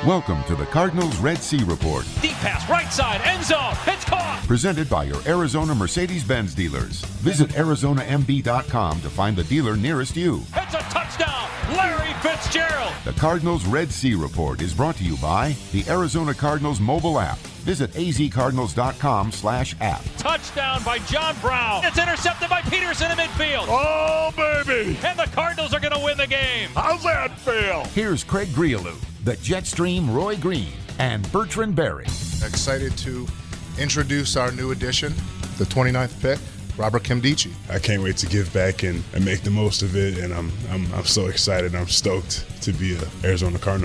Welcome to the Cardinals Red Sea Report. Deep pass, right side, end zone. It's caught. Presented by your Arizona Mercedes-Benz dealers. Visit ArizonaMB.com to find the dealer nearest you. It's a touchdown, Larry Fitzgerald. The Cardinals Red Sea Report is brought to you by the Arizona Cardinals mobile app. Visit azcardinals.com/app. Touchdown by John Brown. It's intercepted by Peterson in midfield. Oh, baby. And the Cardinals are going to win the game. How's that feel? Here's Craig Grialou, the Jetstream Roy Green, and Bertrand Berry. Excited to introduce our new addition, the 29th pick, Robert Nkemdiche. I can't wait to give back and make the most of it, and I'm so excited. I'm stoked to be an Arizona Cardinal.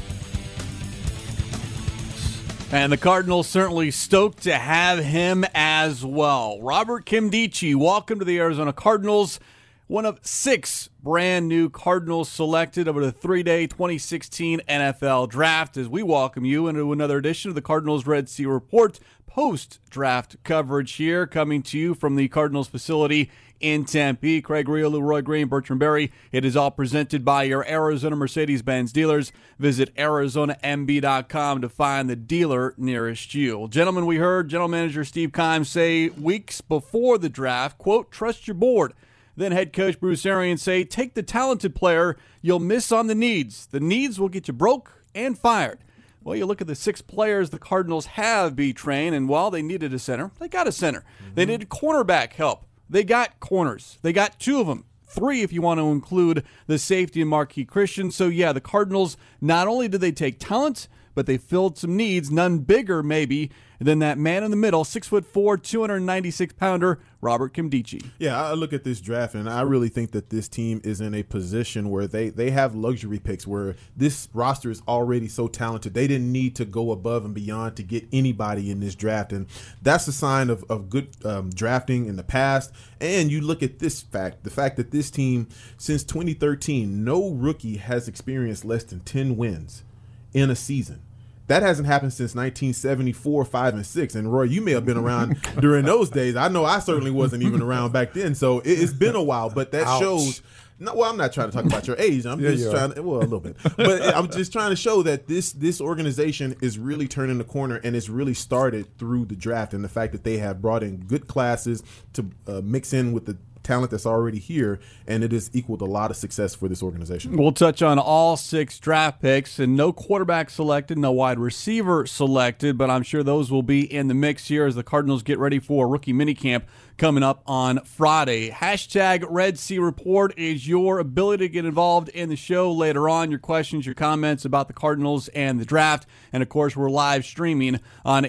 And the Cardinals certainly stoked to have him as well. Robert Nkemdiche, welcome to the Arizona Cardinals. One of 6 brand new Cardinals selected over the 3-day 2016 NFL Draft, as we welcome you into another edition of the Cardinals Red Sea Report post-draft coverage here, coming to you from the Cardinals facility in Tempe. Craig Grialou, Roy Green, Bertrand Berry. It is all presented by your Arizona Mercedes-Benz dealers. Visit ArizonaMB.com to find the dealer nearest you. Well, gentlemen, we heard General Manager Steve Keim say weeks before the draft, quote, trust your board. Then head coach Bruce Arians say, take the talented player, you'll miss on the needs. The needs will get you broke and fired. Well, you look at the 6 players the Cardinals have B-Train, and while they needed a center, they got a center. Mm-hmm. They needed cornerback help. They got corners. They got 2 of them. 3 if you want to include the safety and Marquis Christian. So, yeah, the Cardinals, not only did they take talent, but they filled some needs, none bigger maybe than that man in the middle, 6'4", 296-pounder, Robert Nkemdiche. Yeah, I look at this draft, and I really think that this team is in a position where they have luxury picks, where this roster is already so talented. They didn't need to go above and beyond to get anybody in this draft, and that's a sign of good drafting in the past. And you look at this fact, the fact that this team, since 2013, no rookie has experienced less than 10 wins in a season. That hasn't happened since 1974, 5, and 6. And Roy, you may have been around during those days. I know I certainly wasn't even around back then. So it's been a while, but that shows. No, well, I'm not trying to talk about your age. I'm just trying to, well, a little bit. But I'm just trying to show that this organization is really turning the corner, and it's really started through the draft and the fact that they have brought in good classes to mix in with the talent that's already here, and it has equaled a lot of success for this organization. We'll touch on all 6 draft picks, and no quarterback selected, no wide receiver selected, but I'm sure those will be in the mix here as the Cardinals get ready for rookie minicamp coming up on Friday. Hashtag Red Sea Report is your ability to get involved in the show later on. Your questions, your comments about the Cardinals and the draft. And, of course, we're live streaming on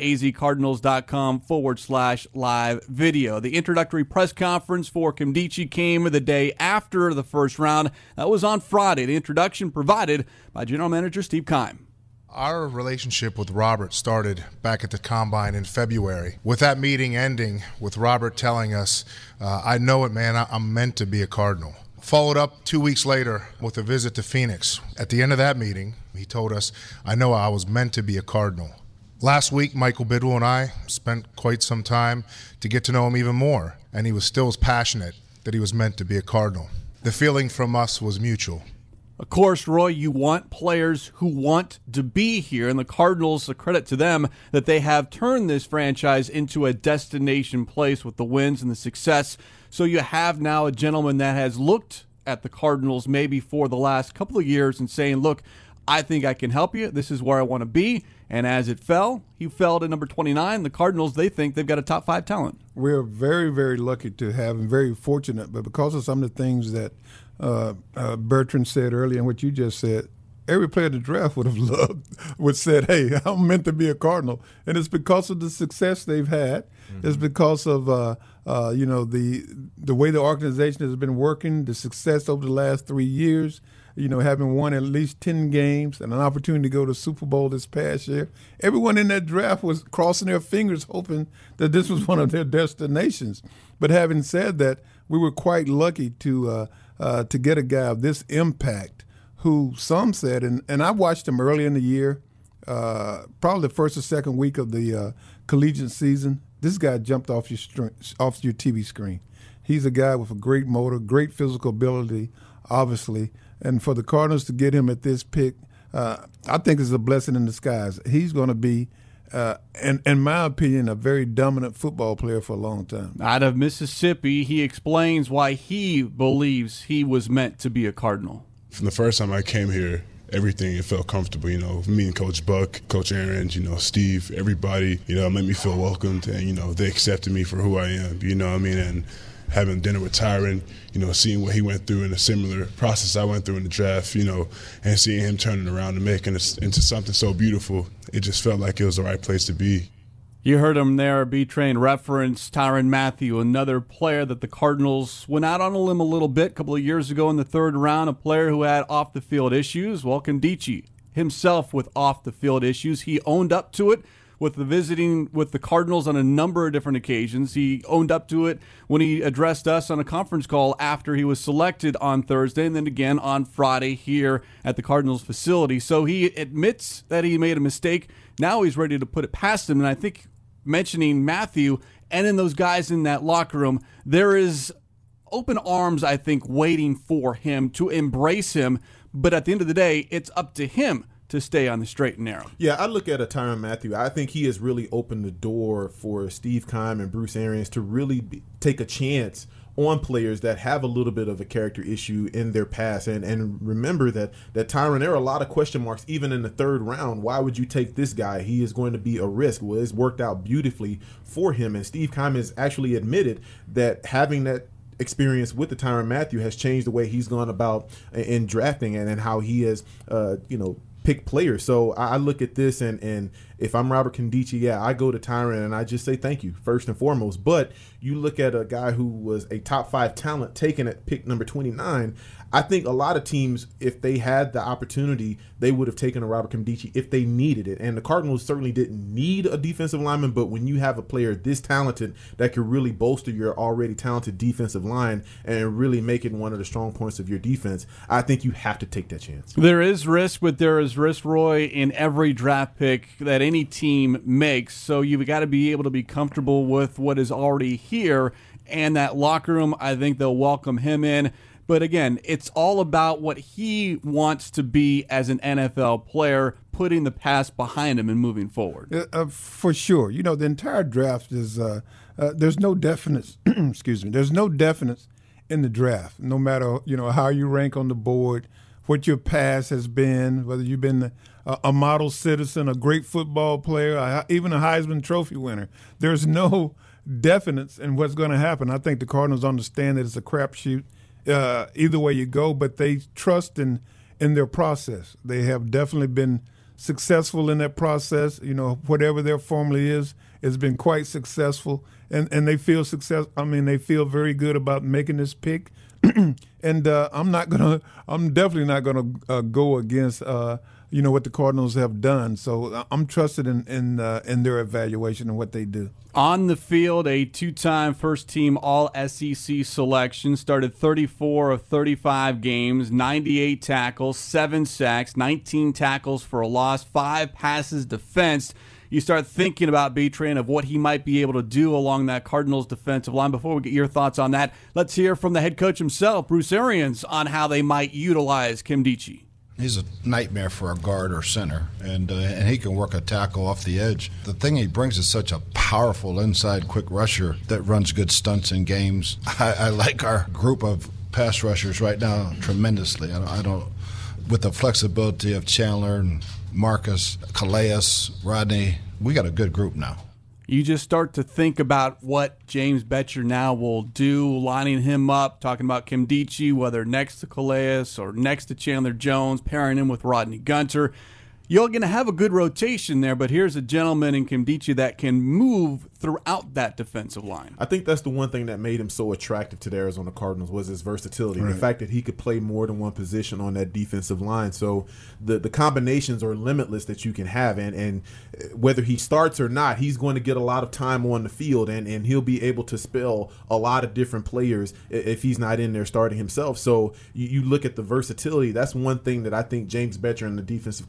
azcardinals.com/live video. The introductory press conference for Nkemdiche came the day after the first round. That was on Friday. The introduction provided by General Manager Steve Keim. Our relationship with Robert started back at the Combine in February. With that meeting ending with Robert telling us, I know it, man, I'm meant to be a Cardinal. Followed up 2 weeks later with a visit to Phoenix. At the end of that meeting, he told us, I know I was meant to be a Cardinal. Last week, Michael Bidwell and I spent quite some time to get to know him even more, and he was still as passionate that he was meant to be a Cardinal. The feeling from us was mutual. Of course, Roy, you want players who want to be here, and the Cardinals, a credit to them that they have turned this franchise into a destination place with the wins and the success. So you have now a gentleman that has looked at the Cardinals maybe for the last couple of years and saying, look, I think I can help you. This is where I want to be. And as it fell, he fell to number 29. The Cardinals, they think they've got a top 5 talent. We're very, very lucky to have him, very fortunate. But because of some of the things that Bertrand said earlier and what you just said, every player in the draft would have said, hey, I'm meant to be a Cardinal. And it's because of the success they've had. Mm-hmm. It's because of the way the organization has been working, the success over the last 3 years, having won at least 10 games and an opportunity to go to Super Bowl this past year. Everyone in that draft was crossing their fingers hoping that this was one of their destinations. But having said that, we were quite lucky to get a guy of this impact who some said, and I watched him early in the year, probably the first or second week of the collegiate season. This guy jumped off your TV screen. He's a guy with a great motor, great physical ability, obviously. And for the Cardinals to get him at this pick, I think it's a blessing in disguise. He's going to be, in my opinion, a very dominant football player for a long time. Out of Mississippi, he explains why he believes he was meant to be a Cardinal. From the first time I came here, everything, it felt comfortable, me and Coach Buck, Coach Aaron, Steve, everybody, made me feel welcomed, and, they accepted me for who I am, and having dinner with Tyron, seeing what he went through in a similar process I went through in the draft, and seeing him turning around and making it into something so beautiful, it just felt like it was the right place to be. You heard him there, B-Train reference Tyrann Mathieu, another player that the Cardinals went out on a limb a little bit a couple of years ago in the third round, a player who had off-the-field issues. Well, Nkemdiche himself with off-the-field issues. He owned up to it with the visiting with the Cardinals on a number of different occasions. He owned up to it when he addressed us on a conference call after he was selected on Thursday and then again on Friday here at the Cardinals facility. So he admits that he made a mistake. Now he's ready to put it past him, and I think mentioning Mathieu and in those guys in that locker room, there is open arms, I think, waiting for him to embrace him. But at the end of the day, it's up to him to stay on the straight and narrow. Yeah, I look at a Tyrann Mathieu. I think he has really opened the door for Steve Keim and Bruce Arians to really take a chance on players that have a little bit of a character issue in their past. And remember that Tyrann, there are a lot of question marks even in the third round. Why would you take this guy? He is going to be a risk. Well, it's worked out beautifully for him. And Steve Keim has actually admitted that having that experience with the Tyrann Mathieu has changed the way he's gone about in drafting and how he has, pick players. So I look at this and if I'm Robert Nkemdiche, I go to Tyrann and I just say thank you first and foremost. But you look at a guy who was a top 5 talent taken at pick number 29. I think a lot of teams, if they had the opportunity, they would have taken a Robert Nkemdiche if they needed it. And the Cardinals certainly didn't need a defensive lineman, but when you have a player this talented that could really bolster your already talented defensive line and really make it one of the strong points of your defense, I think you have to take that chance. There is risk, but there is risk, Roy, in every draft pick that any team makes. So you've got to be able to be comfortable with what is already here. And that locker room, I think they'll welcome him in. But again, it's all about what he wants to be as an NFL player, putting the past behind him and moving forward. For sure. The entire draft is there's no definite excuse me. There's no definites in the draft. No matter, how you rank on the board, what your past has been, whether you've been a model citizen, a great football player, even a Heisman Trophy winner. There's no definites in what's going to happen. I think the Cardinals understand that it's a crapshoot. Either way you go, but they trust in their process. They have definitely been successful in that process. Whatever their formula is, it's been quite successful, and they feel they feel very good about making this pick. And I'm definitely not gonna go against what the Cardinals have done. So I'm trusted in their evaluation and what they do. On the field, a 2-time first-team All-SEC selection, started 34 of 35 games, 98 tackles, 7 sacks, 19 tackles for a loss, 5 passes defensed. You start thinking about B-Train of what he might be able to do along that Cardinals defensive line. Before we get your thoughts on that, let's hear from the head coach himself, Bruce Arians, on how they might utilize Nkemdiche. He's a nightmare for a guard or center, and he can work a tackle off the edge. The thing he brings is such a powerful inside quick rusher that runs good stunts in games. I like our group of pass rushers right now tremendously. I don't with the flexibility of Chandler and Marcus, Calais, Rodney, we got a good group now. You just start to think about what James Bettcher now will do, lining him up, talking about Nkemdiche, whether next to Calais or next to Chandler Jones, pairing him with Rodney Gunter. You're going to have a good rotation there, but here's a gentleman in Nkemdiche that can move throughout that defensive line. I think that's the one thing that made him so attractive to the Arizona Cardinals was his versatility. Right. The fact that he could play more than one position on that defensive line. So the combinations are limitless that you can have. And whether he starts or not, he's going to get a lot of time on the field, and he'll be able to spell a lot of different players if he's not in there starting himself. So you look at the versatility. That's one thing that I think James Bettcher and the defensive coaching staff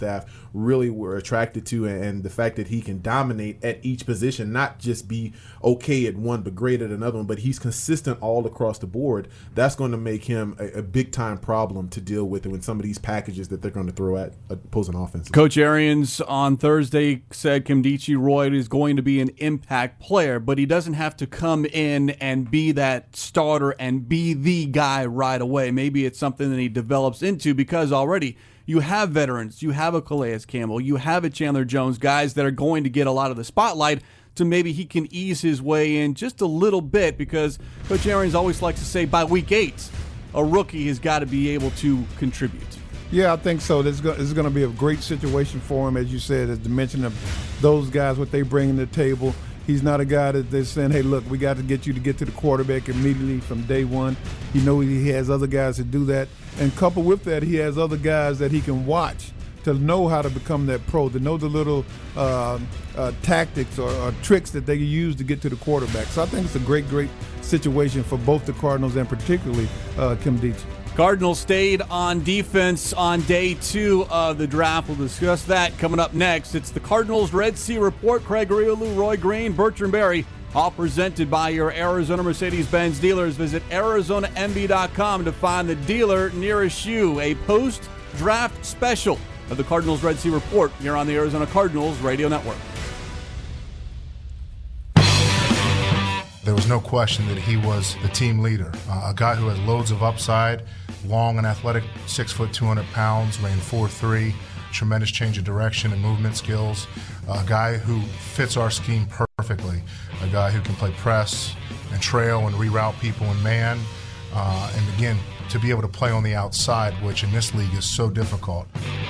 staff really were attracted to, and the fact that he can dominate at each position, not just be okay at one but great at another one, but he's consistent all across the board. That's going to make him a big-time problem to deal with in some of these packages that they're going to throw at opposing offenses. Coach Arians on Thursday said Nkemdiche Roy is going to be an impact player, but he doesn't have to come in and be that starter and be the guy right away. Maybe it's something that he develops into, because already you have veterans, you have a Calais Campbell, you have a Chandler Jones, guys that are going to get a lot of the spotlight, so maybe he can ease his way in just a little bit, because Coach Arians always likes to say by week 8, a rookie has got to be able to contribute. Yeah, I think so. This is going to be a great situation for him, as you said, as the mention of those guys, what they bring to the table. He's not a guy that they're saying, hey, look, we got to get you to get to the quarterback immediately from day one. You know he has other guys to do that. And coupled with that, he has other guys that he can watch to know how to become that pro, to know the little tactics or tricks that they use to get to the quarterback. So I think it's a great situation for both the Cardinals and particularly Nkemdiche. Cardinals stayed on defense on day 2 of the draft. We'll discuss that coming up next. It's the Cardinals Red Sea Report. Craig Arielu, Roy Green, Bertrand Berry, all presented by your Arizona Mercedes-Benz dealers. Visit ArizonaMB.com to find the dealer nearest you. A post-draft special of the Cardinals Red Sea Report here on the Arizona Cardinals Radio Network. There was no question that he was the team leader, a guy who had loads of upside, long and athletic, 6 foot, 200 pounds, ran 4.3, tremendous change of direction and movement skills, a guy who fits our scheme perfectly, a guy who can play press and trail and reroute people in man, and again, to be able to play on the outside, which in this league is so difficult.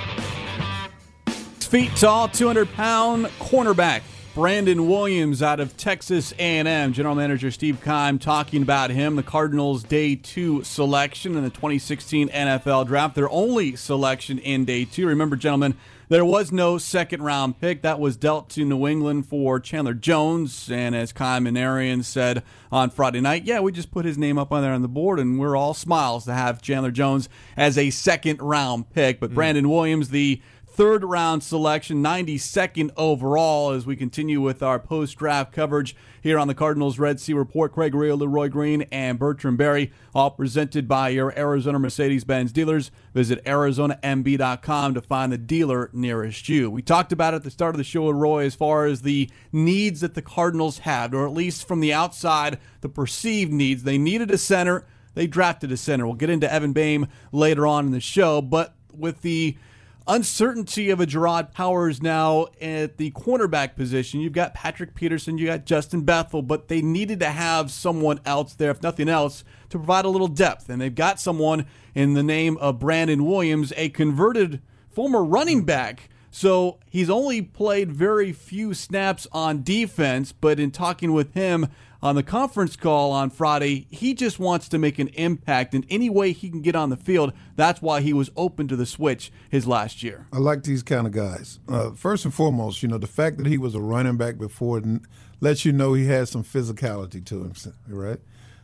6 feet tall, 200-pound cornerback Brandon Williams out of Texas A&M. General Manager Steve Keim talking about him, the Cardinals' Day 2 selection in the 2016 NFL Draft. Their only selection in Day 2. Remember, gentlemen, there was no second-round pick. That was dealt to New England for Chandler Jones. And as Keim and Arians said on Friday night, yeah, we just put his name up on there on the board, and we're all smiles to have Chandler Jones as a second-round pick. But Brandon Williams, the third-round selection, 92nd overall, as we continue with our post-draft coverage here on the Cardinals Red Sea Report. Craig Arielu, Roy Green, and Bertrand Berry, all presented by your Arizona Mercedes-Benz dealers. Visit ArizonaMB.com to find the dealer nearest you. We talked about at the start of the show, Roy, as far as the needs that the Cardinals had, or at least from the outside, the perceived needs. They needed a center. They drafted a center. We'll get into Evan Boehm later on in the show, but with the uncertainty of a Gerard Powers now at the cornerback position, you've got Patrick Peterson, you got Justin Bethel, but they needed to have someone else there, if nothing else, to provide a little depth. And they've got someone in the name of Brandon Williams, a converted former running back. So he's only played very few snaps on defense, but in talking with him on the conference call on Friday, he just wants to make an impact in any way he can get on the field. That's why he was open to the switch his last year. I like these kind of guys. First and foremost, the fact that he was a running back before lets you know he has some physicality to him, right?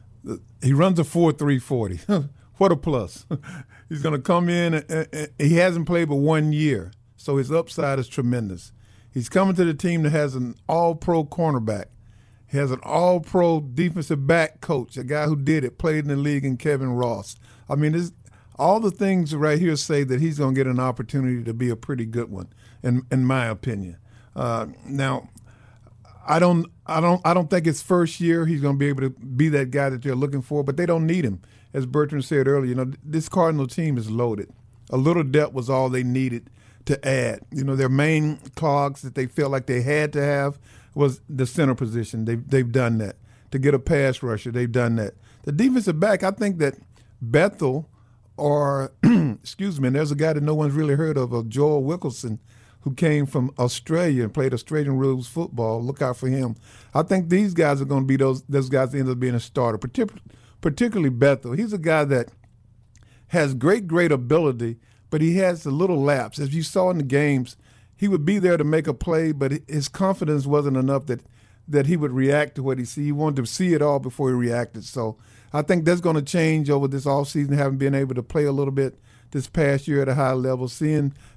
He runs a 4.3 40. What a plus. He's going to come in, and he hasn't played but 1 year, so his upside is tremendous. He's coming to the team that has an all-pro cornerback. He has an all-pro defensive back coach, a guy who did it, played in the league, in Kevin Ross. I mean, all the things right here say that he's going to get an opportunity to be a pretty good one, in my opinion. Now, I don't think his first year he's going to be able to be that guy that they're looking for, but they don't need him. As Bertrand said earlier, this Cardinal team is loaded. A little depth was all they needed to add. Their main clogs that they felt like they had to have was the center position. They've done that. To get a pass rusher, they've done that. The defensive back, I think that Bethel or, excuse me, and there's a guy that no one's really heard of, Joel Wilkinson, who came from Australia and played Australian rules football. Look out for him. I think these guys are going to be those guys that end up being a starter, particularly Bethel. He's a guy that has great ability, but he has a little lapse. As you saw in the games, he would be there to make a play, but his confidence wasn't enough that he would react to what he see. He wanted to see it all before he reacted. So I think that's going to change over this offseason, having been able to play a little bit this past year at a high level, seeing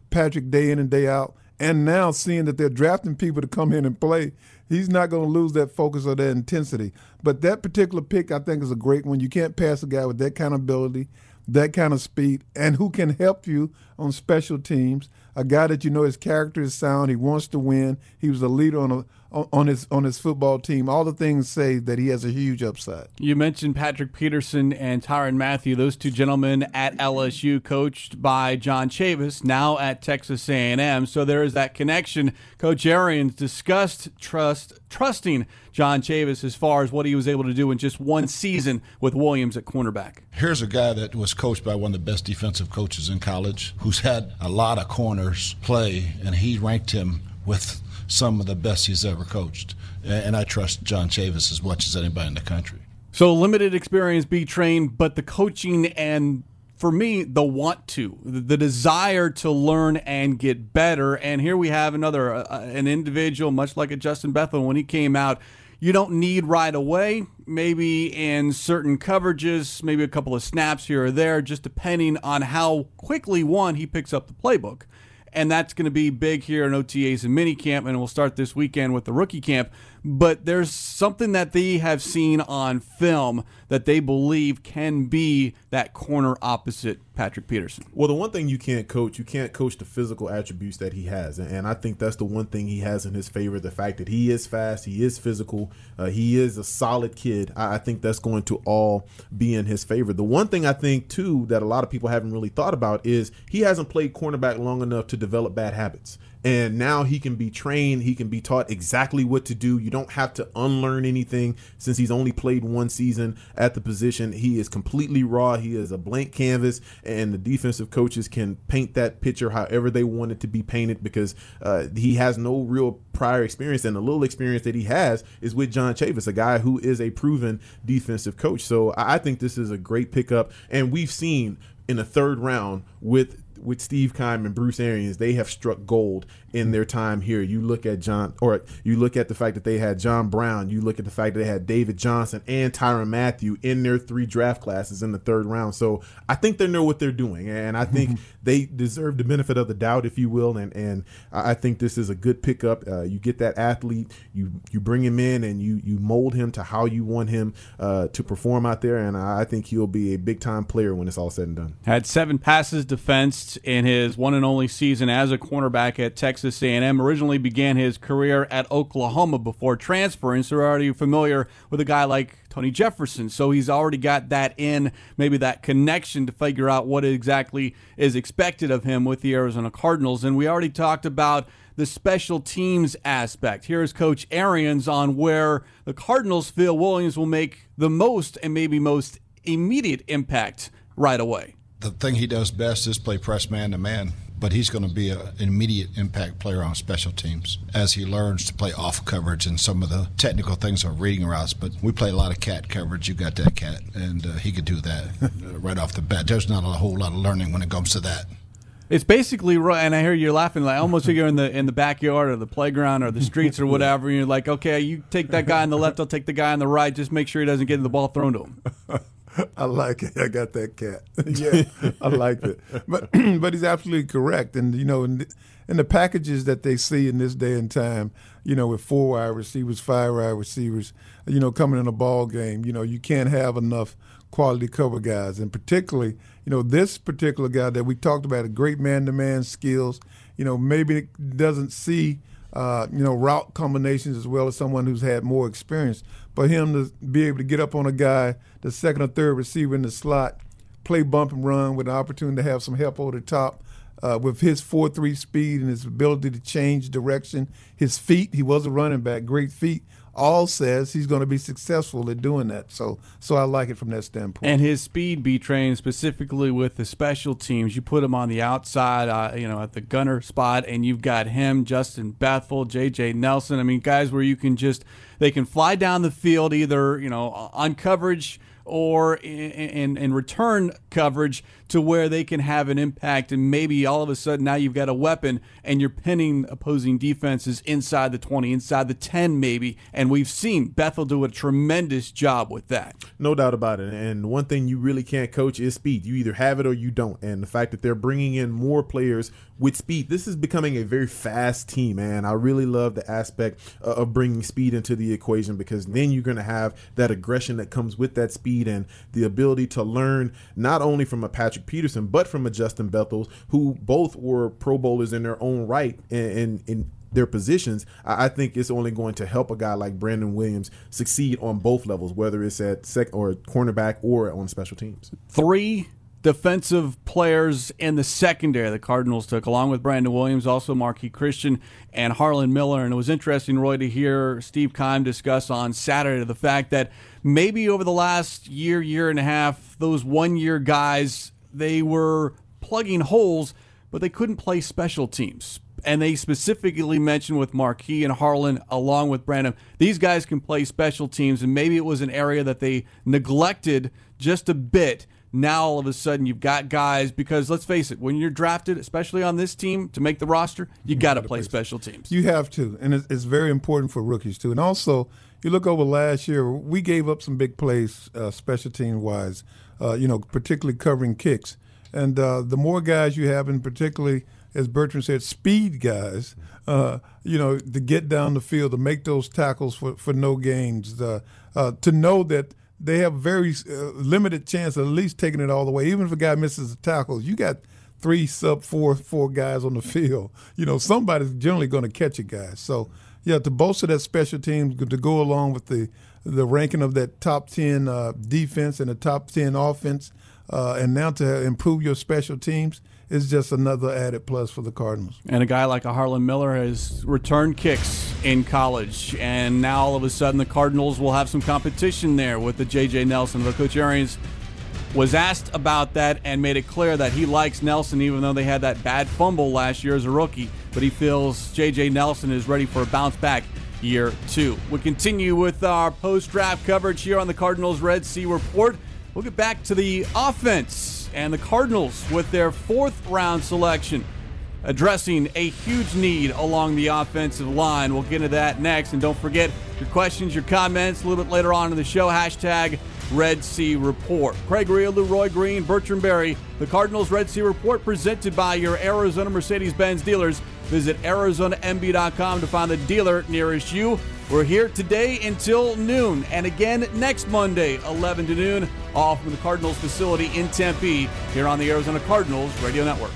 Patrick day in and day out, and now seeing that they're drafting people to come in and play, he's not going to lose that focus or that intensity. But that particular pick, I think, is a great one. You can't pass a guy with that kind of ability, that kind of speed, and who can help you on special teams. A guy that you know his character is sound. He wants to win. He was a leader on his football team. All the things say that he has a huge upside. You mentioned Patrick Peterson and Tyrann Mathieu, those two gentlemen at LSU, coached by John Chavis, now at Texas A&M. So there is that connection. Coach Arians discussed trusting John Chavis as far as what he was able to do in just one season with Williams at cornerback. Here's a guy that was coached by one of the best defensive coaches in college, who's had a lot of corners play, and he ranked him with some of the best he's ever coached. And I trust John Chavis as much as anybody in the country. So limited experience, be trained, but the coaching and, for me, the want to, the desire to learn and get better. And here we have another, an individual, much like a Justin Bethel, when he came out, you don't need right away, maybe in certain coverages, maybe a couple of snaps here or there, just depending on how quickly, one, he picks up the playbook. And that's going to be big here in OTAs and minicamp, and we'll start this weekend with the rookie camp. But there's something that they have seen on film that they believe can be that corner opposite Patrick Peterson. Well, the one thing you can't coach the physical attributes that he has. And I think that's the one thing he has in his favor, the fact that he is fast, he is physical, he is a solid kid. I think that's going to all be in his favor. The one thing I think, too, that a lot of people haven't really thought about is he hasn't played cornerback long enough to develop bad habits. And now he can be trained. He can be taught exactly what to do. You don't have to unlearn anything since he's only played one season at the position. He is completely raw. He is a blank canvas, and the defensive coaches can paint that picture however they want it to be painted because he has no real prior experience, and the little experience that he has is with John Chavis, a guy who is a proven defensive coach. So I think this is a great pickup, and we've seen in the third round with Steve Keim and Bruce Arians, they have struck gold in their time here. You look at you look at the fact that they had John Brown, you look at the fact that they had David Johnson and Tyrann Mathieu in their 3 draft classes in the third round. So I think they know what they're doing, and I think they deserve the benefit of the doubt, if you will, and I think this is a good pickup. You get that athlete, you bring him in, and you mold him to how you want him to perform out there, and I think he'll be a big-time player when it's all said and done. Had 7 passes defensed in his one and only season as a cornerback at Texas A&M. Originally began his career at Oklahoma before transferring, so we're already familiar with a guy like Tony Jefferson. So he's already got that in, maybe that connection to figure out what exactly is expected of him with the Arizona Cardinals. And we already talked about the special teams aspect. Here's Coach Arians on where the Cardinals feel Williams will make the most and maybe most immediate impact right away. The thing he does best is play press man-to-man, but he's going to be an immediate impact player on special teams as he learns to play off coverage and some of the technical things of reading routes. But we play a lot of cat coverage. You got that cat, and he could do that right off the bat. There's not a whole lot of learning when it comes to that. It's basically right, and I hear you're laughing like almost like you're in the backyard or the playground or the streets or whatever. And you're like, okay, you take that guy on the left, I'll take the guy on the right. Just make sure he doesn't get the ball thrown to him. I like it. I got that cat. Yeah, I like it. But he's absolutely correct. And, you know, in the packages that they see in this day and time, you know, with 4 wide receivers, 5 wide receivers, you know, coming in a ball game, you know, you can't have enough quality cover guys. And particularly, you know, this particular guy that we talked about, a great man-to-man skills, you know, maybe doesn't see, you know, route combinations as well as someone who's had more experience. But him to be able to get up on a guy, the second or third receiver in the slot, play bump and run with an opportunity to have some help over the top, with his 4.3 speed and his ability to change direction, his feet, he was a running back, great feet, all says he's going to be successful at doing that. So I like it from that standpoint. And his speed, B-Train, specifically with the special teams, you put him on the outside, you know, at the gunner spot, and you've got him, Justin Bethel, J.J. Nelson. I mean, guys where you can just – they can fly down the field either, you know, on coverage or in return coverage to where they can have an impact, and maybe all of a sudden now you've got a weapon and you're pinning opposing defenses inside the 20, inside the 10 maybe, and we've seen Bethel do a tremendous job with that. No doubt about it. And one thing you really can't coach is speed. You either have it or you don't. And the fact that they're bringing in more players with speed, this is becoming a very fast team, man. I really love the aspect of bringing speed into the equation, because then you're going to have that aggression that comes with that speed and the ability to learn not only from a Patrick Peterson, but from a Justin Bethel, who both were Pro Bowlers in their own right in their positions. I think it's only going to help a guy like Brandon Williams succeed on both levels, whether it's at or cornerback or on special teams. 3 defensive players in the secondary the Cardinals took, along with Brandon Williams, also Marquis Christian and Harlan Miller. And it was interesting, Roy, to hear Steve Keim discuss on Saturday the fact that maybe over the last year and a half, those one-year guys, they were plugging holes, but they couldn't play special teams. And they specifically mentioned with Marquis and Harlan, along with Brandon, these guys can play special teams, and maybe it was an area that they neglected just a bit. Now all of a sudden you've got guys, because let's face it, when you're drafted, especially on this team, to make the roster, you got to play special teams. You have to, and it's very important for rookies too. And also, you look over last year, we gave up some big plays special team-wise, particularly covering kicks. And the more guys you have, and particularly, as Bertrand said, speed guys, to get down the field, to make those tackles for no gains, to know that they have very limited chance of at least taking it all the way. Even if a guy misses a tackle, you got 3 sub-4 guys on the field. Somebody's generally going to catch a guy. So, yeah, to bolster that special team, to go along with the ranking of that top 10 defense and the top 10 offense, and now to improve your special teams, is just another added plus for the Cardinals. And a guy like a Harlan Miller has returned kicks in college, and now all of a sudden the Cardinals will have some competition there with the J.J. Nelson. But Coach Arians was asked about that and made it clear that he likes Nelson, even though they had that bad fumble last year as a rookie. But he feels J.J. Nelson is ready for a bounce-back year 2. We continue with our post-draft coverage here on the Cardinals Red Sea Report. We'll get back to the offense and the Cardinals with their 4th-round selection, addressing a huge need along the offensive line. We'll get into that next. And don't forget your questions, your comments a little bit later on in the show. # Red Sea Report. Craig Real, Leroy Green, Bertrand Berry. The Cardinals Red Sea Report presented by your Arizona Mercedes-Benz dealers. Visit ArizonaMB.com to find the dealer nearest you. We're here today until noon, and again next Monday, 11 to noon, all from the Cardinals facility in Tempe, here on the Arizona Cardinals Radio Network.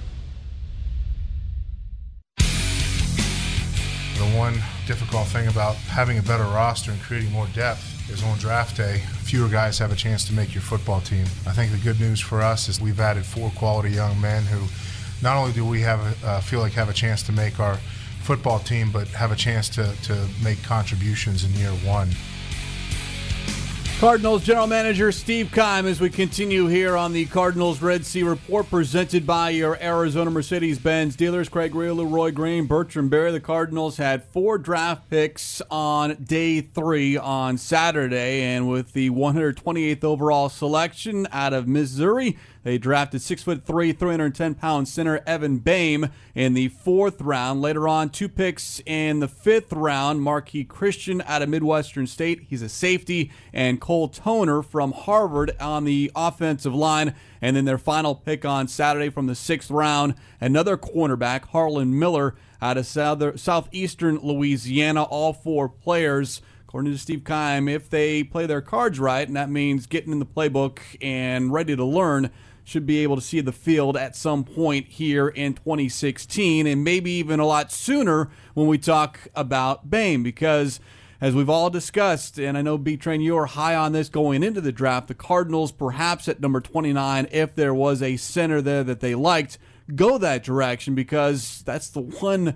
The one difficult thing about having a better roster and creating more depth is on draft day, fewer guys have a chance to make your football team. I think the good news for us is we've added 4 quality young men who not only do we feel like have a chance to make our football team, but have a chance to make contributions in year 1. Cardinals General Manager Steve Keim, as we continue here on the Cardinals Red Sea Report, presented by your Arizona Mercedes-Benz dealers. Craig Real, Leroy Green, Bertrand Berry. The Cardinals had 4 draft picks on day 3 on Saturday, and with the 128th overall selection out of Missouri, they drafted 6'3", 310-pound center Evan Boehm in the 4th round. Later on, 2 picks in the 5th round. Marquis Christian out of Midwestern State. He's a safety. And Cole Toner from Harvard on the offensive line. And then their final pick on Saturday from the 6th round, another cornerback, Harlan Miller out of southeastern Louisiana. All 4 players, according to Steve Keim, if they play their cards right, and that means getting in the playbook and ready to learn, should be able to see the field at some point here in 2016, and maybe even a lot sooner when we talk about Boehm, because as we've all discussed, and I know B-Train, you are high on this going into the draft, the Cardinals perhaps at number 29, if there was a center there that they liked, go that direction, because that's the one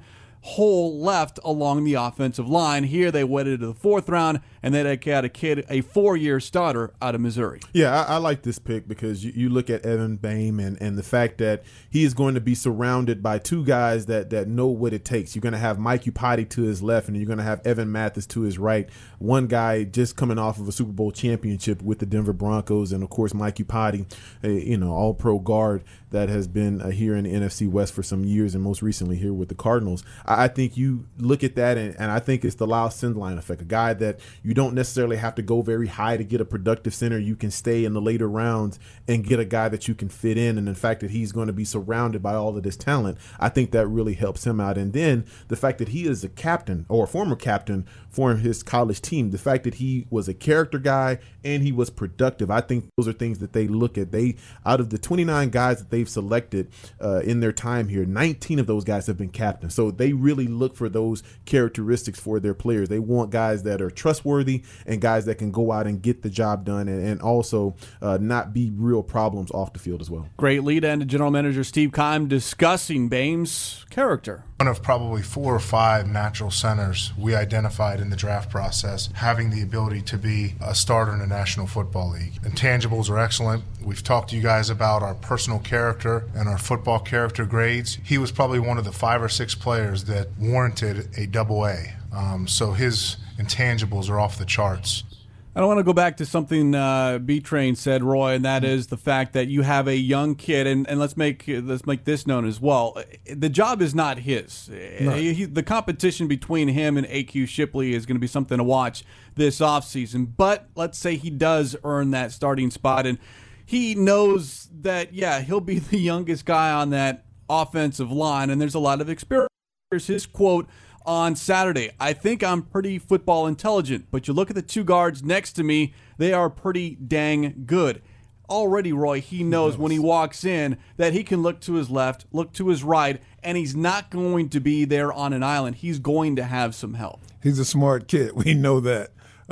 hole left along the offensive line. Here they waited to the 4th round, and then they got a 4-year starter out of Missouri. Yeah, I like this pick because you look at Evan Boehm and the fact that he is going to be surrounded by 2 guys that know what it takes. You're going to have Mike Iupati to his left, and you're going to have Evan Mathis to his right. One guy just coming off of a Super Bowl championship with the Denver Broncos, and of course Mike Iupati, all-pro guard that has been here in the NFC West for some years, and most recently here with the Cardinals. I think you look at that, and I think it's the Lyle Sindline effect, a guy that you don't necessarily have to go very high to get a productive center. You can stay in the later rounds and get a guy that you can fit in, and the fact that he's going to be surrounded by all of this talent, I think that really helps him out. And then the fact that he is a captain or a former captain for his college team, the fact that he was a character guy and he was productive, I think those are things that they look at. Out of the 29 guys that they've selected in their time here, 19 of those guys have been captains. So they really look for those characteristics for their players. They want guys that are trustworthy and guys that can go out and get the job done and also not be real problems off the field as well. Great lead in to General Manager Steve Keim discussing Boehm's character. One of probably 4 or 5 natural centers we identified in the draft process having the ability to be a starter in the National Football League. Intangibles are excellent. We've talked to you guys about our personal character and our football character grades. He was probably one of the 5 or 6 players that warranted a AA. So his intangibles are off the charts. I don't want to go back to something B-Train said, Roy, and that is the fact that you have a young kid, and let's make this known as well. The job is not his. No. The competition between him and A.Q. Shipley is going to be something to watch this offseason. But let's say he does earn that starting spot, and he knows that, he'll be the youngest guy on that offensive line, and there's a lot of experience. Here's his quote on Saturday: "I think I'm pretty football intelligent, but you look at the 2 guards next to me, they are pretty dang good." Already, Roy, he knows when he walks in that he can look to his left, look to his right, and he's not going to be there on an island. He's going to have some help. He's a smart kid. We know that.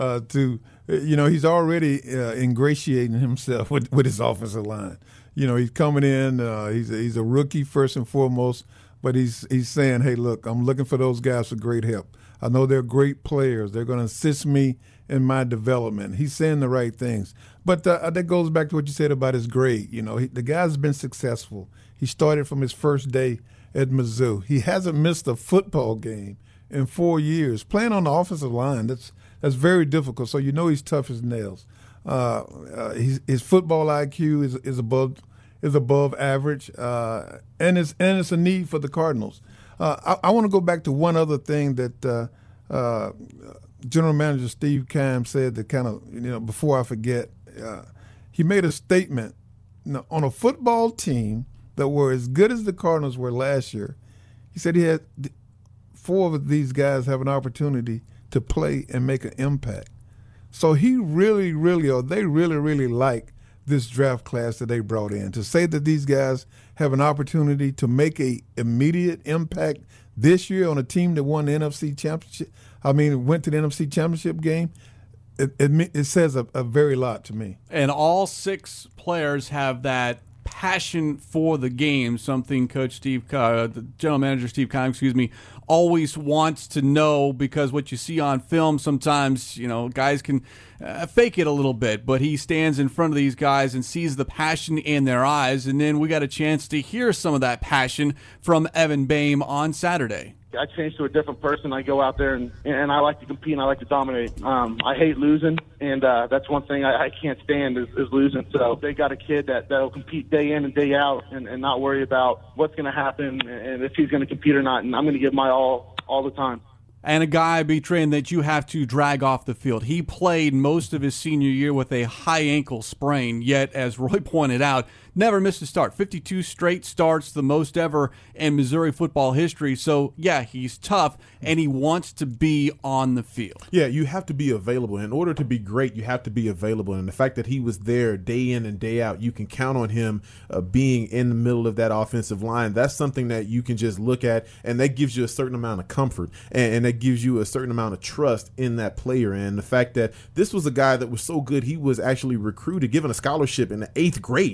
He's already ingratiating himself with his offensive line. He's coming in. He's a rookie first and foremost. But he's saying, hey, look, I'm looking for those guys for great help. I know they're great players. They're going to assist me in my development. He's saying the right things. But that goes back to what you said about his grade. The guy's been successful. He started from his first day at Mizzou. He hasn't missed a football game in 4 years. Playing on the offensive line, that's very difficult. So he's tough as nails. His football IQ is above average, and it's a need for the Cardinals. I want to go back to one other thing that General Manager Steve Keim said that kind of, before I forget, he made a statement on a football team that were as good as the Cardinals were last year. He said he had 4 of these guys have an opportunity to play and make an impact. So they really like this draft class that they brought in. To say that these guys have an opportunity to make a immediate impact this year on a team that won the NFC Championship, went to the NFC Championship game, it says a very lot to me. And all 6 players have that passion for the game, something the General Manager Steve Keim, always wants to know, because what you see on film sometimes, guys can fake it a little bit, but he stands in front of these guys and sees the passion in their eyes. And then we got a chance to hear some of that passion from Evan Boehm on Saturday. I change to a different person. I go out there and I like to compete and I like to dominate. I hate losing, and that's one thing I can't stand is losing. So they got a kid that'll compete day in and day out and not worry about what's going to happen and if he's going to compete or not. And I'm going to give my all the time. And a guy, B-Train, that you have to drag off the field. He played most of his senior year with a high ankle sprain, yet, as Roy pointed out, never missed a start. 52 straight starts, the most ever in Missouri football history. So, he's tough, and he wants to be on the field. Yeah, you have to be available. In order to be great, you have to be available. And the fact that he was there day in and day out, you can count on him being in the middle of that offensive line. That's something that you can just look at, and that gives you a certain amount of comfort, and that gives you a certain amount of trust in that player. And the fact that this was a guy that was so good, he was actually recruited, given a scholarship in the 8th grade.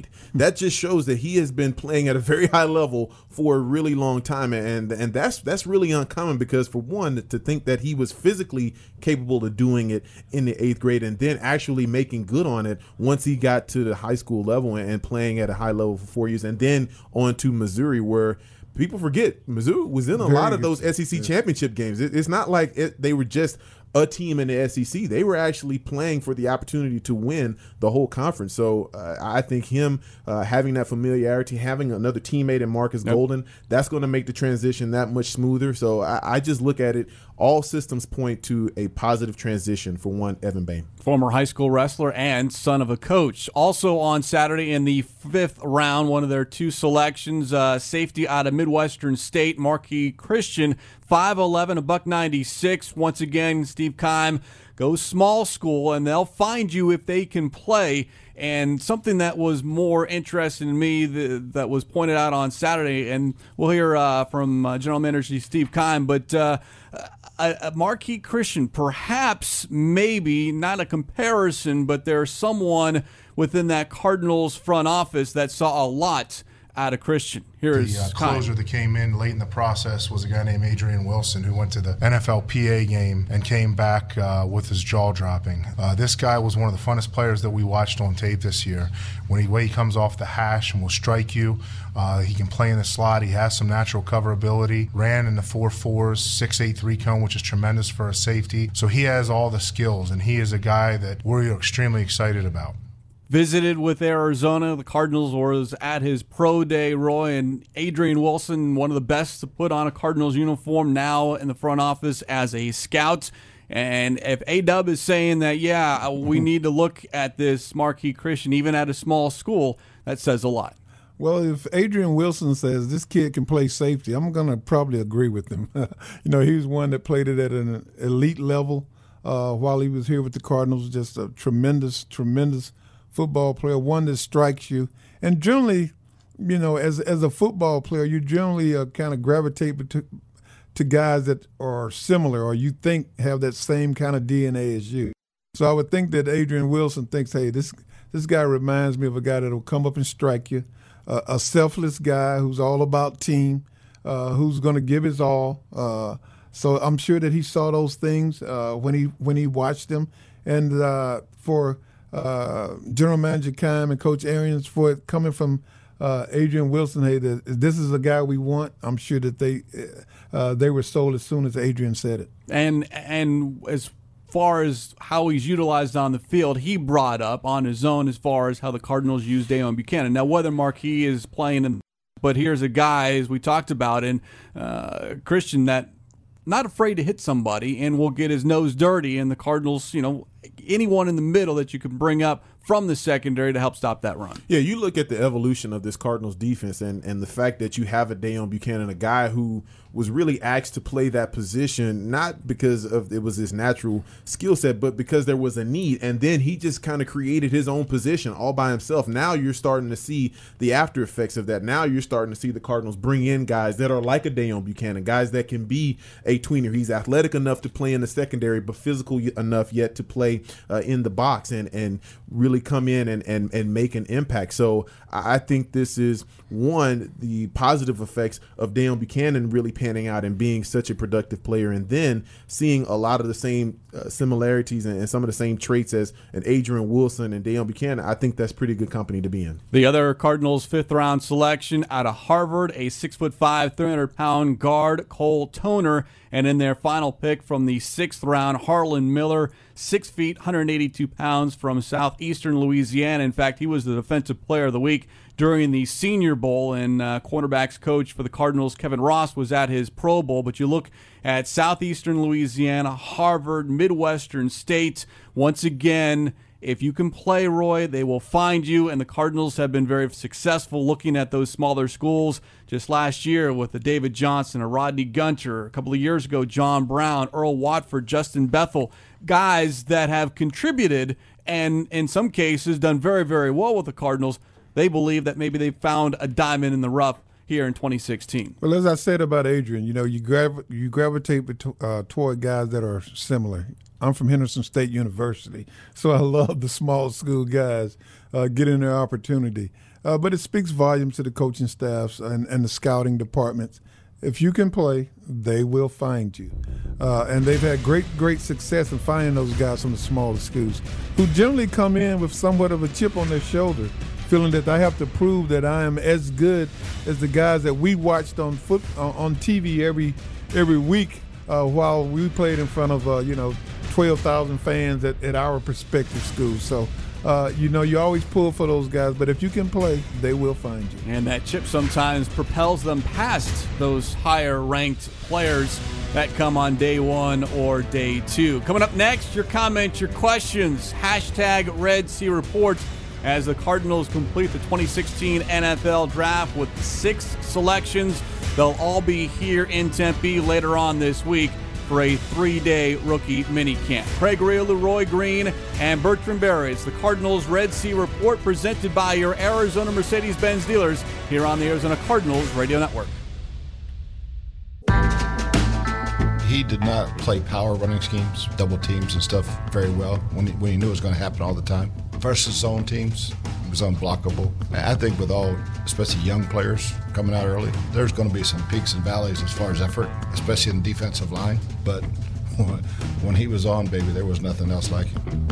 that just shows that he has been playing at a very high level for a really long time, and that's really uncommon, because for one, to think that he was physically capable of doing it in the 8th grade and then actually making good on it once he got to the high school level and playing at a high level for 4 years, and then on to Missouri, where people forget Missouri was in a lot of those SEC championship games. It's not like they were just a team in the SEC. They were actually playing for the opportunity to win the whole conference. So I think him having that familiarity, having another teammate in Marcus Golden, that's going to make the transition that much smoother. So I just look at it, all systems point to a positive transition for one Evan Bain. Former high school wrestler and son of a coach. Also on Saturday in the 5th round, one of their 2 selections, safety out of Midwestern State, Marquis Christian, 5'11", $196. Once again, Steve Keim goes small school, and they'll find you if they can play. And something that was more interesting to me that was pointed out on Saturday, and we'll hear from General Manager Steve Keim, but Marquis Christian, perhaps, maybe, not a comparison, but there's someone within that Cardinals front office that saw a lot out of Christian. Here's the closer that came in late in the process was a guy named Adrian Wilson, who went to the NFLPA game and came back with his jaw dropping. This guy was one of the funnest players that we watched on tape this year. When he comes off the hash and will strike you, he can play in the slot. He has some natural cover ability. Ran in the 4.4s, 6'8" 3-cone, which is tremendous for a safety. So he has all the skills, and he is a guy that we're extremely excited about. Visited with Arizona. The Cardinals was at his pro day, Roy, and Adrian Wilson, one of the best to put on a Cardinals uniform, now in the front office as a scout. And if A-Dub is saying that, yeah, we need to look at this Marquis Christian, even at a small school, that says a lot. Well, if Adrian Wilson says this kid can play safety, I'm going to probably agree with him. He was one that played it at an elite level while he was here with the Cardinals. Just a tremendous football player, one that strikes you. And generally, as a football player, you generally kind of gravitate to guys that are similar or you think have that same kind of DNA as you. So I would think that Adrian Wilson thinks, hey, this guy reminds me of a guy that will come up and strike you, a selfless guy who's all about team, who's going to give his all. So I'm sure that he saw those things when he watched them. And for General Manager Keim and Coach Arians, for it coming from Adrian Wilson, hey, this is a guy we want. I'm sure that they were sold as soon as Adrian said it. And as far as how he's utilized on the field, he brought up on his own as far as how the Cardinals use Deone Bucannon. Now, whether Marquis is playing, but here's a guy, as we talked about, in Christian, that not afraid to hit somebody and will get his nose dirty, and the Cardinals, anyone in the middle that you can bring up from the secondary to help stop that run. Yeah, you look at the evolution of this Cardinals defense and the fact that you have a Deone Bucannon, a guy who was really asked to play that position, not because of it was his natural skill set, but because there was a need. And then he just kind of created his own position all by himself. Now you're starting to see the after effects of that. Now you're starting to see the Cardinals bring in guys that are like a Deone Bucannon, guys that can be a tweener. He's athletic enough to play in the secondary, but physical enough yet to play in the box and really come in and make an impact. So I think this is, one, the positive effects of Deone Bucannon really panning out and being such a productive player, and then seeing a lot of the same similarities and some of the same traits as an Adrian Wilson and Deone Bucannon. I think that's pretty good company to be in. The other Cardinals 5th-round selection out of Harvard, a 6'5", 300-pound guard, Cole Toner, and in their final pick from the 6th round, Harlan Miller, 6 feet, 182 pounds, from southeastern Louisiana. In fact, he was the Defensive Player of the Week during the Senior Bowl, and cornerbacks coach for the Cardinals, Kevin Ross, was at his Pro Bowl. But you look at southeastern Louisiana, Harvard, Midwestern State, once again, if you can play, Roy, they will find you, and the Cardinals have been very successful looking at those smaller schools. Just last year with a David Johnson, a Rodney Gunter, a couple of years ago, John Brown, Earl Watford, Justin Bethel, guys that have contributed and in some cases done very, very well with the Cardinals. They believe that maybe they found a diamond in the rough here in 2016. Well, as I said about Adrian, you gravitate toward guys that are similar. I'm from Henderson State University, so I love the small school guys getting their opportunity. but it speaks volumes to the coaching staffs and the scouting departments. If you can play, they will find you. And they've had great success in finding those guys from the smaller schools who generally come in with somewhat of a chip on their shoulder, feeling that I have to prove that I am as good as the guys that we watched on TV every week while we played in front of 12,000 fans at our prospective schools. So you always pull for those guys, but if you can play, they will find you. And that chip sometimes propels them past those higher-ranked players that come on day one or day two. Coming up next, your comments, your questions, hashtag Red Sea Report as the Cardinals complete the 2016 NFL Draft with 6 selections. They'll all be here in Tempe later on this week for a 3-day rookie minicamp. Craig Grialou, Roy Green, and Bertrand Berry. It's the Cardinals Red Sea Report presented by your Arizona Mercedes-Benz dealers here on the Arizona Cardinals Radio Network. He did not play power running schemes, double teams and stuff very well when he knew it was going to happen all the time. Versus zone teams, it was unblockable. I think with all, especially young players coming out early, there's going to be some peaks and valleys as far as effort, especially in the defensive line. But when he was on, baby, there was nothing else like him.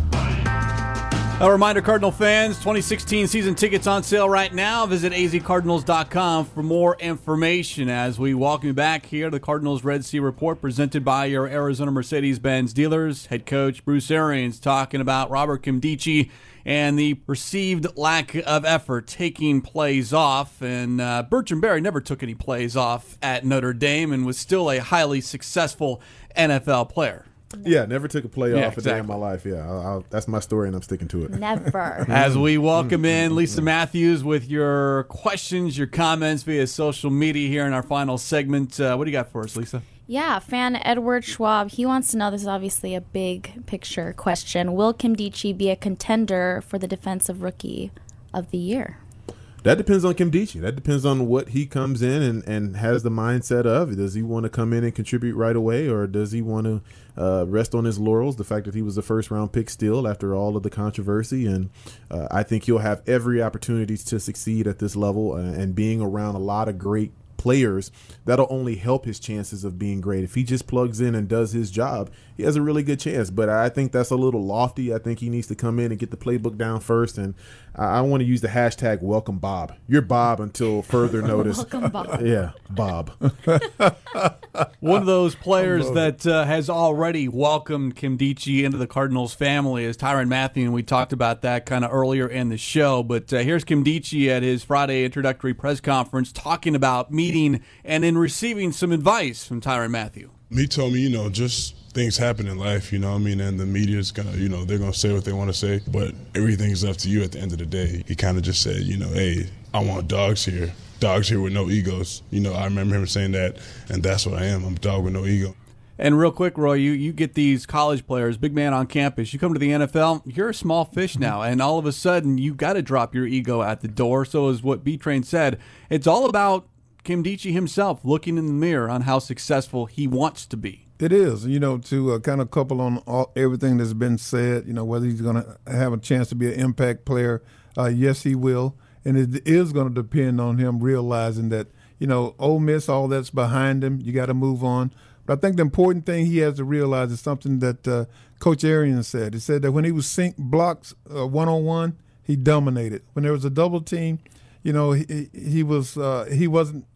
A reminder, Cardinal fans, 2016 season tickets on sale right now. Visit azcardinals.com for more information as we welcome you back here to the Cardinals Red Sea Report presented by your Arizona Mercedes-Benz dealers. Head coach Bruce Arians talking about Robert Nkemdiche and the perceived lack of effort taking plays off. And Bertrand Berry never took any plays off at Notre Dame and was still a highly successful NFL player. Yeah, never took a play off a day in my life. Yeah, that's my story, and I'm sticking to it. Never. As we welcome in Lisa Matthews with your questions, your comments via social media here in our final segment. What do you got for us, Lisa? Yeah, fan Edward Schwab, he wants to know, this is obviously a big picture question, will Nkemdiche be a contender for the Defensive Rookie of the Year? That depends on Nkemdiche. That depends on what he comes in and has the mindset of. Does he want to come in and contribute right away, or does he want to rest on his laurels, the fact that he was a first-round pick still after all of the controversy? And I think he'll have every opportunity to succeed at this level, and being around a lot of great players, that'll only help his chances of being great. If he just plugs in and does his job, he has a really good chance. But I think that's a little lofty. I think he needs to come in and get the playbook down first. And I want to use the hashtag welcome Bob. You're Bob until further notice. Welcome Bob. Yeah, Bob. One of those players that has already welcomed Nkemdiche into the Cardinals family is Tyrann Mathieu, and we talked about that kind of earlier in the show. But here's Nkemdiche at his Friday introductory press conference talking about meeting and in receiving some advice from Tyrann Mathieu. He told me, just things happen in life, and the media's gonna, they're gonna say what they want to say, but everything's up to you at the end of the day. He kind of just said, hey, I want dogs here with no egos. I remember him saying that, and that's what I am. I'm a dog with no ego. And real quick, Roy, you get these college players, big man on campus. You come to the NFL, you're a small fish now, and all of a sudden you got to drop your ego at the door. So as what B-Train said, it's all about Nkemdiche himself looking in the mirror on how successful he wants to be. It is, to kind of couple on everything that's been said, whether he's going to have a chance to be an impact player. Yes, he will. And it is going to depend on him realizing that, Ole Miss, all that's behind him. You got to move on. But I think the important thing he has to realize is something that Coach Arians said. He said that when he was sync blocks one-on-one, he dominated. When there was a double team, he wasn't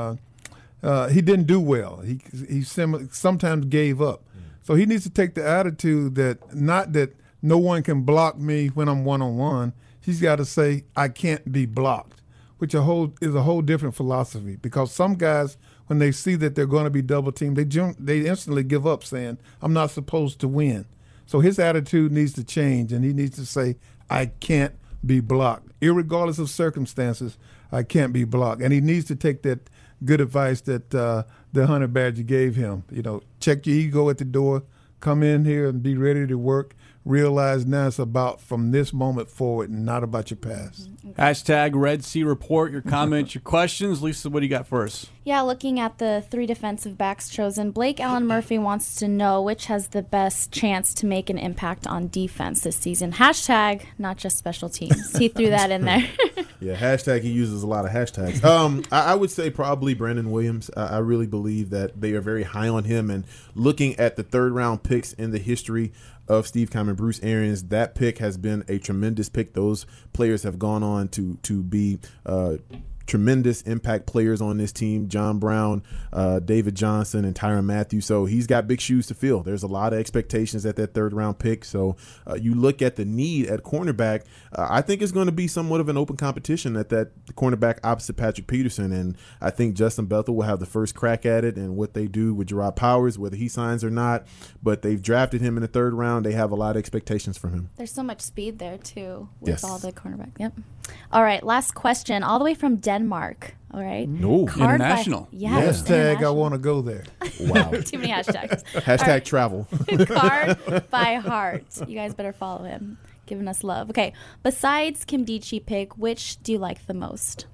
he didn't do well. He sometimes gave up. So he needs to take the attitude that not that no one can block me when I'm one-on-one. He's got to say, I can't be blocked, which is a whole different philosophy, because some guys, when they see that they're going to be double-teamed, they instantly give up saying, I'm not supposed to win. So his attitude needs to change, and he needs to say, I can't be blocked. Irregardless of circumstances, I can't be blocked. And he needs to take that good advice that the Honey Badger gave him. Check your ego at the door, come in here and be ready to work. Realize now it's about from this moment forward and not about your past. Hashtag Red Sea Report, your comments, your questions. Lisa, what do you got for us? Yeah, looking at the 3 defensive backs chosen, Blake Allen Murphy wants to know which has the best chance to make an impact on defense this season. Hashtag not just special teams. He threw that in there. Yeah, hashtag he uses a lot of hashtags. I would say probably Brandon Williams. I really believe that they are very high on him. And looking at the third-round picks in the history of Steve Keim, Bruce Arians, that pick has been a tremendous pick. Those players have gone on to be tremendous impact players on this team. John Brown, David Johnson, and Tyrann Mathieu. So he's got big shoes to fill. There's a lot of expectations at that third-round pick. So you look at the need at cornerback, I think it's going to be somewhat of an open competition at that cornerback opposite Patrick Peterson. And I think Justin Bethel will have the first crack at it, and what they do with Gerard Powers, whether he signs or not. But they've drafted him in the third round. They have a lot of expectations from him. There's so much speed there, too, with Yes. all the cornerbacks. Yep. All right, last question, all the way from Denmark. All right. No. International. Yes. Hashtag I want to go there. Wow. Too many hashtags. Hashtag travel. Card by Heart. You guys better follow him. Giving us love. Okay. Besides Nkemdiche pick, which do you like the most?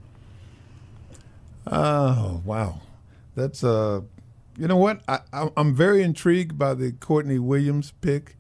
Oh, wow. That's, you know what? I'm very intrigued by the Courtney Williams pick.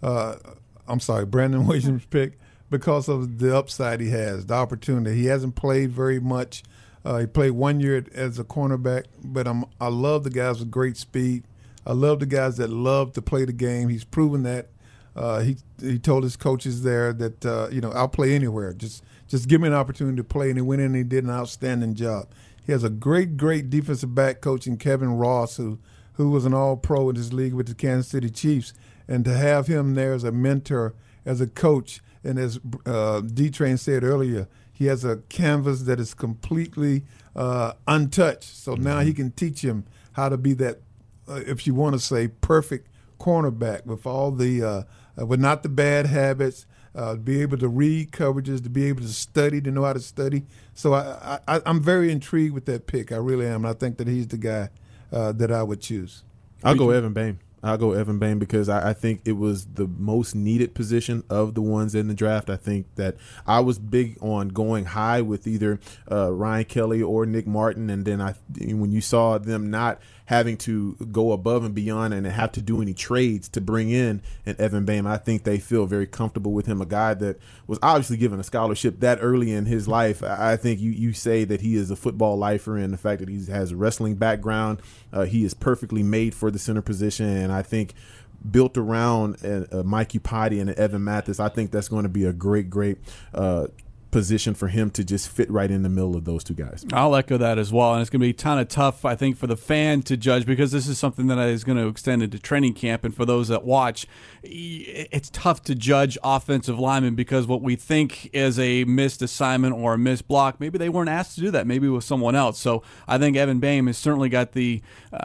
Brandon Williams pick, because of the upside he has, the opportunity. He hasn't played very much. He played 1 year as a cornerback, but I love the guys with great speed. I love the guys that love to play the game. He's proven that. He told his coaches there that I'll play anywhere. Just give me an opportunity to play, and he went in and he did an outstanding job. He has a great defensive back coach in Kevin Ross, who was an All-Pro in his league with the Kansas City Chiefs, and to have him there as a mentor, as a coach, and as D-Train said earlier, he has a canvas that is completely untouched. So now he can teach him how to be that, if you want to say, perfect cornerback with all the, with not the bad habits, be able to read coverages, to be able to study, to know how to study. So I'm very intrigued with that pick. I really am. And I think that he's the guy that I would choose. I'll go Evan Boehm. Because I think it was the most needed position of the ones in the draft. I think that I was big on going high with either Ryan Kelly or Nick Martin, and then when you saw them not having to go above and beyond and have to do any trades to bring in an Evan Boehm, I think they feel very comfortable with him, a guy that was obviously given a scholarship that early in his life. I think you say that he is a football lifer, and the fact that he has a wrestling background, he is perfectly made for the center position, and I think built around Mike Iupati and Evan Mathis, I think that's going to be a great position for him to just fit right in the middle of those two guys. I'll echo that as well, and it's going to be kind of tough, I think, for the fan to judge, because this is something that is going to extend into training camp, and for those that watch, it's tough to judge offensive linemen, because what we think is a missed assignment or a missed block, maybe they weren't asked to do that, maybe it was someone else. So I think Evan Boehm has certainly got the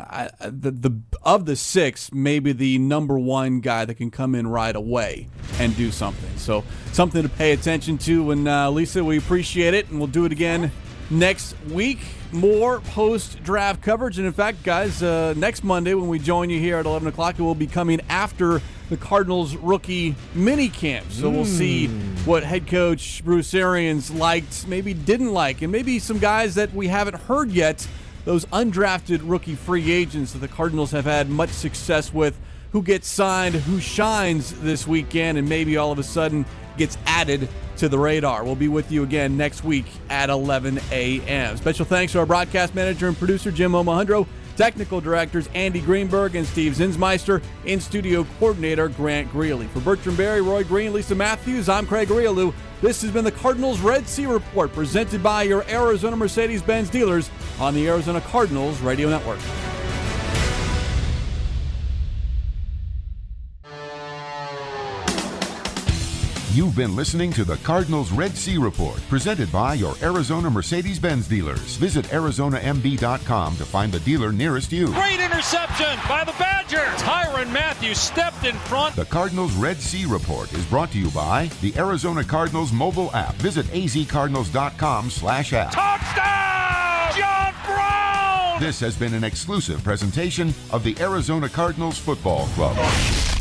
of the six, maybe the number one guy that can come in right away and do something. So something to pay attention to, and Lisa, we appreciate it, and we'll do it again next week. More post-draft coverage, and in fact, guys, next Monday when we join you here at 11 o'clock, it will be coming after the Cardinals rookie mini camp. So we'll see what head coach Bruce Arians liked, maybe didn't like, and maybe some guys that we haven't heard yet, those undrafted rookie free agents that the Cardinals have had much success with, who gets signed, who shines this weekend, and maybe all of a sudden gets added to the radar. We'll be with you again next week at 11 a.m. Special thanks to our broadcast manager and producer, Jim Omohundro, technical directors Andy Greenberg and Steve Zinsmeister, in-studio coordinator Grant Greeley. For Bertram Berry, Roy Green, Lisa Matthews, I'm Craig Riolu. This has been the Cardinals Red Sea Report, presented by your Arizona Mercedes-Benz dealers on the Arizona Cardinals Radio Network. You've been listening to the Cardinals Red Sea Report, presented by your Arizona Mercedes-Benz dealers. Visit ArizonaMB.com to find the dealer nearest you. Great interception by the Badgers. Tyrann Mathieu stepped in front. The Cardinals Red Sea Report is brought to you by the Arizona Cardinals mobile app. Visit azcardinals.com/app. Touchdown, John Brown! This has been an exclusive presentation of the Arizona Cardinals Football Club.